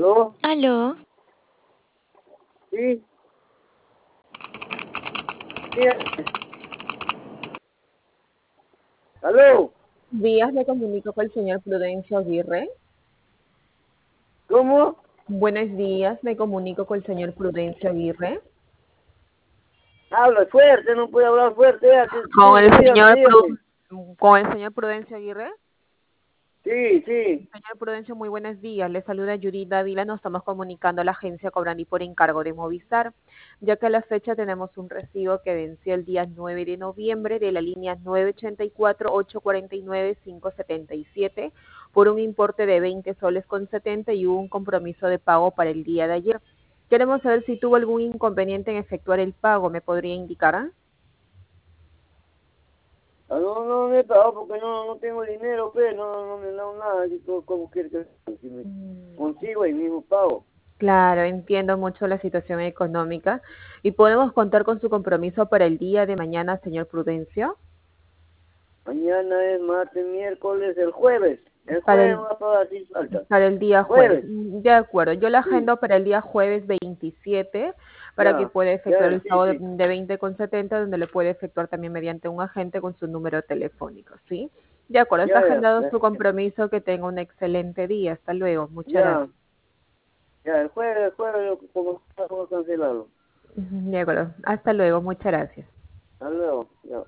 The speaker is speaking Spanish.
¿Aló? Aló, ¿Sí? ¿Sí? ¿Aló? Días, me comunico con el señor Prudencio Aguirre. ¿Cómo? Buenos días, me comunico con el señor Prudencio Aguirre. Habla fuerte, no puede hablar fuerte. Con el Dígame, señor dígame. con el señor Prudencio Aguirre. Sí, sí. Señor Prudencio, muy buenos días. Le saluda Yuri Dávila. Nos estamos comunicando a la agencia Cobrandi por encargo de Movistar, ya que a la fecha tenemos un recibo que venció el día 9 de noviembre de la línea 984-849-577 por un importe de 20 soles con 70 y hubo un compromiso de pago para el día de ayer. Queremos saber si tuvo algún inconveniente en efectuar el pago. ¿Me podría indicar? No me he pagado porque no tengo dinero, pues. No me han dado nada. ¿Cómo quiere que si me consigo ahí mismo pago? Claro, entiendo mucho la situación económica y podemos contar con su compromiso para el día de mañana, señor Prudencio. Mañana es martes, miércoles, el jueves. El Para jueves el, va a pagar sin falta. para el día jueves. Jueves. De acuerdo, yo la Sí. agendo para el día jueves 27 para que Ya. pueda efectuar Ya, el sí, pago sí. de 20,70, donde le puede efectuar también mediante un agente con su número telefónico, ¿sí? De acuerdo, está agendado su Ya. compromiso. Que tenga un excelente día. Hasta luego. Muchas Ya. gracias. Ya, el jueves, yo como cancelarlo. De acuerdo, hasta luego. Muchas gracias. Hasta luego. Ya.